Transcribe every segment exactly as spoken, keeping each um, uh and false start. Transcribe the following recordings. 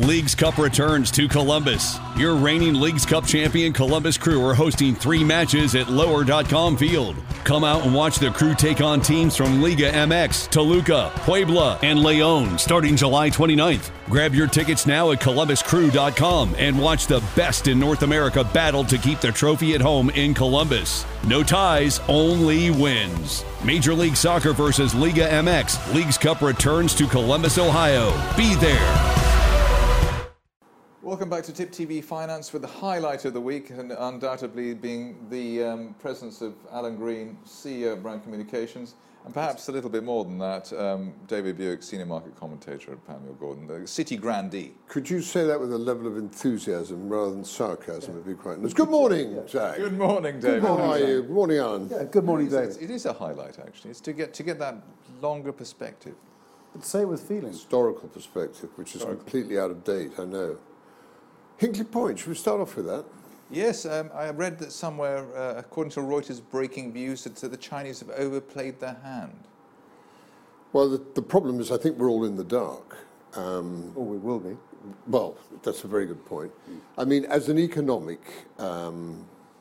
Leagues Cup returns to Columbus. Your reigning Leagues Cup champion Columbus Crew are hosting three matches at lower dot com Field. Come out and watch the Crew take on teams from Liga M X, Toluca, Puebla, and León starting July twenty-ninth. Grab your tickets now at columbus crew dot com and watch the best in North America battle to keep the trophy at home in Columbus. No ties, only wins. Major League Soccer versus Liga M X. Leagues Cup returns to Columbus, Ohio. Be there. Welcome back to Tip T V Finance with the highlight of the week, and undoubtedly being the um, presence of Alan Green, C E O of Brand Communications, and perhaps a little bit more than that, um, David Buick, Senior Market Commentator at Panmure Gordon, the City Grandee. Could you say that with a level of enthusiasm rather than sarcasm? It'd be quite nice. Good morning, Zach. Good morning, David. How are you? Good morning, Alan. Yeah, good morning, David. It is a highlight, actually. It's to get to get that longer perspective. But say it with feeling. Historical perspective, which is Historical. completely out of date, I know. Hinkley Point, should we start off with that? Yes, um, I read that somewhere, uh, according to Reuters breaking views, that the Chinese have overplayed their hand. Well, the, the problem is I think we're all in the dark. Um, oh, we will be. Well, that's a very good point. Mm. I mean, as an economic um,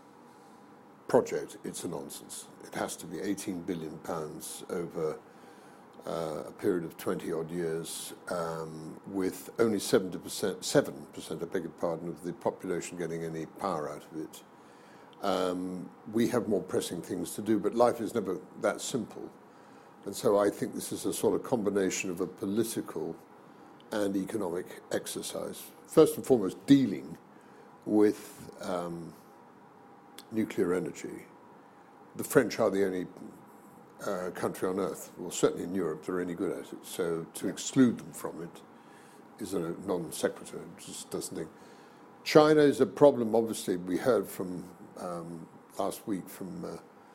project, it's a nonsense. It has to be eighteen billion pounds over Uh, a period of twenty odd years, um, with only seventy percent, seven percent, I beg your pardon, of the population getting any power out of it. Um, we have more pressing things to do, but life is never that simple. And so I think this is a sort of combination of a political and economic exercise. First and foremost, dealing with um, nuclear energy. The French are the only Uh, country on earth, well, certainly in Europe, they're any good at it. So to exclude them from it is a non sequitur. It just doesn't think. China is a problem. Obviously, we heard from um, last week from uh,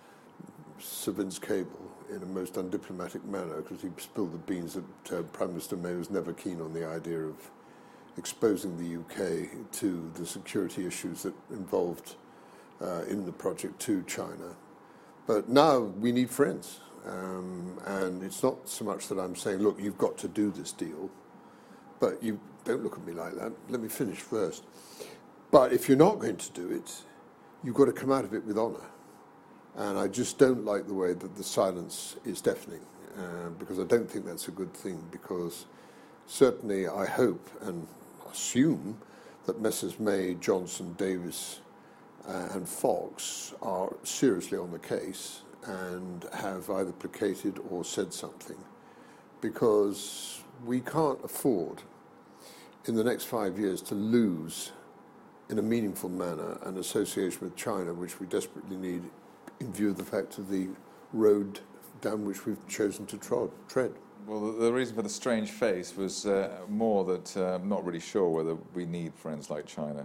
Sir Vince Cable in a most undiplomatic manner, because he spilled the beans that uh, Prime Minister May was never keen on the idea of exposing the U K to the security issues that involved uh, in the project to China. But now we need friends, um, and it's not so much that I'm saying, look, you've got to do this deal, but you don't look at me like that. Let me finish first. But if you're not going to do it, you've got to come out of it with honour. And I just don't like the way that the silence is deafening, uh, because I don't think that's a good thing, because certainly I hope and assume that Messrs May, Johnson, Davis, Uh, and Fox are seriously on the case and have either placated or said something, because we can't afford in the next five years to lose in a meaningful manner an association with China, which we desperately need in view of the fact of the road down which we've chosen to trod, tread. Well, the, the reason for the strange face was uh, more that uh, I'm not really sure whether we need friends like China.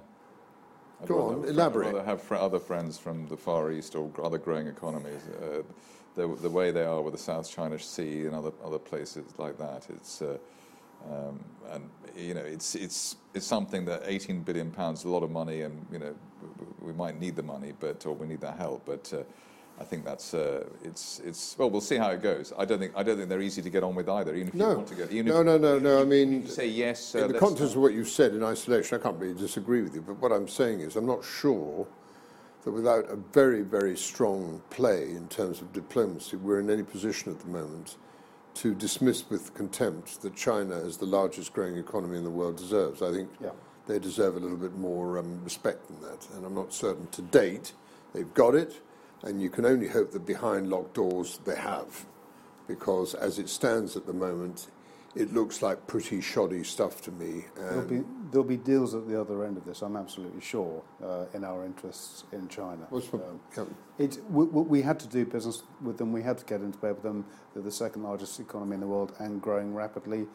I'd Go rather, on, elaborate. I'd rather have fr- other friends from the Far East or other growing economies. Uh, the, the way they are with the South China Sea and other other places like that, it's uh, um, and you know it's it's it's something that eighteen billion pounds is a lot of money, and you know we, we might need the money, but or we need that help, but. Uh, I think that's uh, it's it's well. We'll see how it goes. I don't think I don't think they're easy to get on with either. Even if no. you want to get, even no, if, no, no, no. I mean, you say yes. Uh, in the context of what you've said in isolation, I can't really disagree with you. But what I'm saying is, I'm not sure that without a very, very strong play in terms of diplomacy, we're in any position at the moment to dismiss with contempt that China, as the largest growing economy in the world, deserves. I think yeah. they deserve a little bit more um, respect than that. And I'm not certain to date they've got it. And you can only hope that behind locked doors they have, because as it stands at the moment, it looks like pretty shoddy stuff to me. There'll be, there'll be deals at the other end of this, I'm absolutely sure, uh, in our interests in China. What's what, um, it, we, we had to do business with them, we had to get into bed with them. They're the second largest economy in the world and growing rapidly.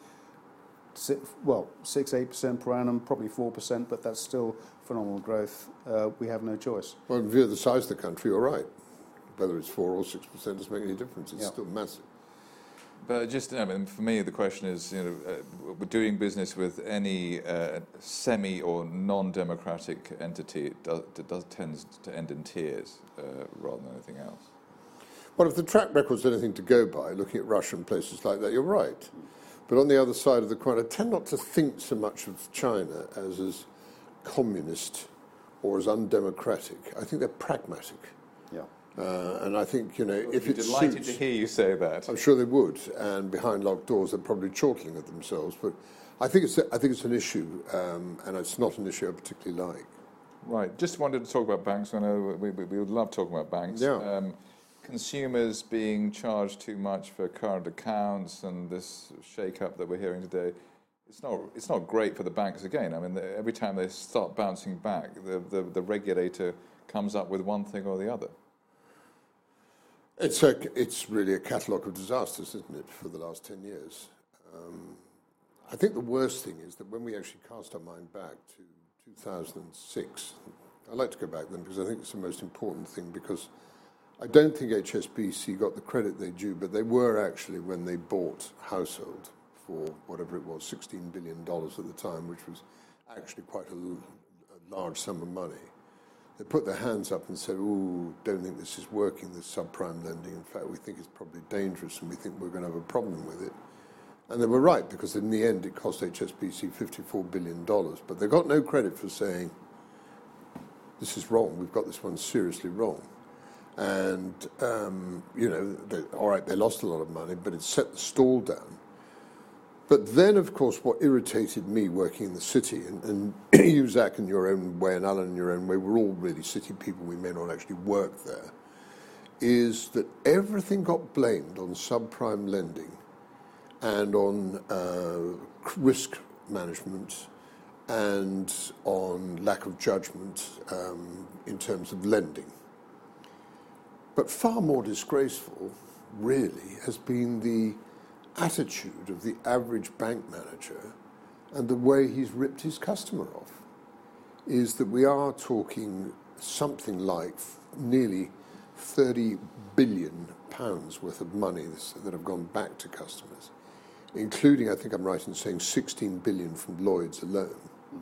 Six, well, six, eight percent per annum, probably four percent, but that's still phenomenal growth. Uh, we have no choice. Well, in view of the size of the country, you're right. Whether it's four or six percent doesn't make any difference. It's yeah. still massive. But just, I mean, for me, the question is, you know, uh, we're doing business with any uh, semi or non-democratic entity. It does, it does tends to end in tears uh, rather than anything else. Well, if the track record's anything to go by, looking at Russia and places like that, you're right. But on the other side of the coin, I tend not to think so much of China as as communist or as undemocratic. I think they're pragmatic. Yeah. Uh, and I think, you know, Well, if we'd be it delighted suits, to hear you say that. I'm sure they would. And behind locked doors, they're probably chortling at themselves. But I think it's I think it's an issue, um, and it's not an issue I particularly like. Right. Just wanted to talk about banks. I know we, we, we would love talking about banks. Yeah. Um, consumers being charged too much for current accounts and this shake-up that we're hearing today. It's not. It's not great for the banks again. I mean, the, every time they start bouncing back, the, the the regulator comes up with one thing or the other. It's a, it's really a catalogue of disasters, isn't it, for the last ten years? Um, I think the worst thing is that when we actually cast our mind back to two thousand six, I like to go back then because I think it's the most important thing, because I don't think H S B C got the credit they due, but they were actually, when they bought Household for whatever it was, sixteen billion dollars at the time, which was actually quite a, a large sum of money. They put their hands up and said, ooh, don't think this is working, this subprime lending. In fact, we think it's probably dangerous and we think we're going to have a problem with it. And they were right, because in the end it cost H S B C fifty-four billion dollars. But they got no credit for saying, this is wrong, we've got this one seriously wrong. And, um, you know, they, all right, they lost a lot of money, but it set the stall down. But then, of course, what irritated me working in the city, and, and you, Zach, in your own way, and Alan in your own way, we're all really city people, we may not actually work there, is that everything got blamed on subprime lending and on uh, risk management and on lack of judgment um, in terms of lending. But far more disgraceful, really, has been the attitude of the average bank manager and the way he's ripped his customer off. Is that we are talking something like nearly thirty billion pounds worth of money that have gone back to customers, including, I think I'm right in saying, sixteen billion from Lloyds alone.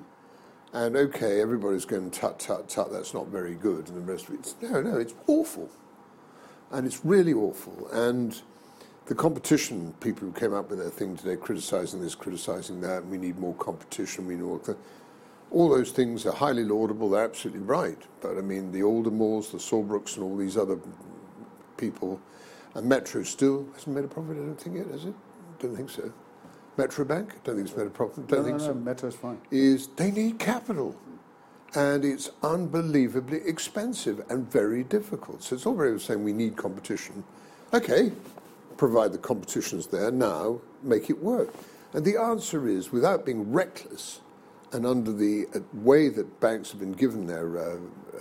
And okay, everybody's going, tut, tut, tut, that's not very good, and the rest of it. It's, no, no, it's awful. And it's really awful. And the competition, people who came up with their thing today, criticising this, criticising that, we need more competition, we need more... All those things are highly laudable, they're absolutely right. But, I mean, the Aldermores, the Sawbrooks, and all these other people, and Metro still hasn't made a profit, I don't think yet, has it? Don't think so. Metro Bank, don't think it's made a profit, don't no, think no, so. No, Metro's fine. Is they need capital. And it's unbelievably expensive and very difficult. So it's all very well saying we need competition. Okay, provide the competition's there, now make it work. And the answer is, without being reckless, and under the uh, way that banks have been given their uh,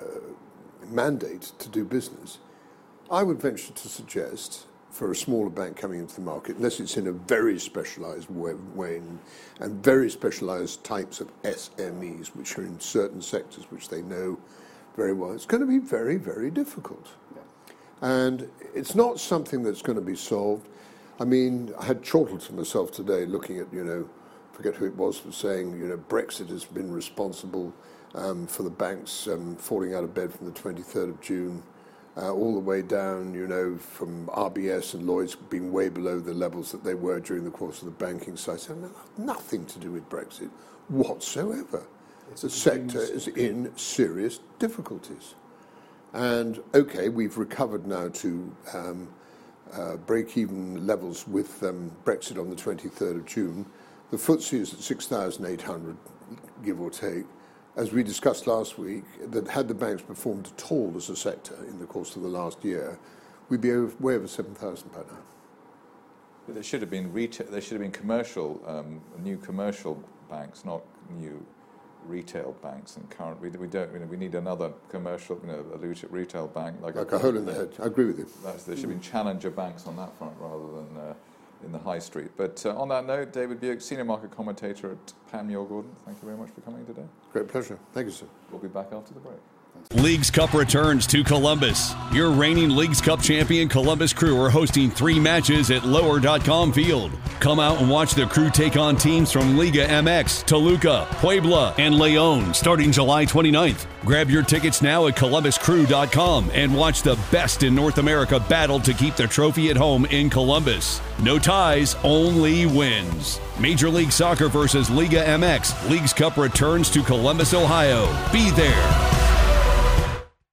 uh, mandate to do business, I would venture to suggest, for a smaller bank coming into the market, unless it's in a very specialised way, way and, and very specialised types of S M Es, which are in certain sectors which they know very well, it's going to be very, very difficult. Yeah. And it's not something that's going to be solved. I mean, I had chortled to myself today looking at, you know, forget who it was, for saying, you know, Brexit has been responsible um, for the banks um, falling out of bed from the twenty-third of June. Uh, all the way down, you know, from R B S and Lloyds being way below the levels that they were during the course of the banking cycle. Nothing to do with Brexit whatsoever. It's the sector is in serious difficulties. And, okay, we've recovered now to um, uh, break-even levels with um, Brexit on the twenty-third of June. The F T S E is at six thousand eight hundred, give or take. As we discussed last week, that had the banks performed at all as a sector in the course of the last year, we'd be over, way over seven thousand by now. But there should have been retail. There should have been commercial, um, new commercial banks, not new retail banks. And current, we, we don't. You know, we need another commercial, you know, a retail bank like, like a, a hole in the head. I agree with you. That's, there should have been challenger banks on that front rather than uh, in the high street. But uh, on that note, David Buick, senior market commentator at Panmure Gordon. Thank you very much for coming today. Great pleasure. Thank you, sir. We'll be back after the break. Leagues Cup returns to Columbus. Your reigning Leagues Cup champion Columbus Crew are hosting three matches at lower dot com Field. Come out and watch the Crew take on teams from Liga M X, Toluca, Puebla, and León starting July twenty-ninth. Grab your tickets now at columbus crew dot com and watch the best in North America battle to keep the trophy at home in Columbus. No ties, only wins. Major League Soccer versus Liga M X. Leagues Cup returns to Columbus, Ohio. Be there.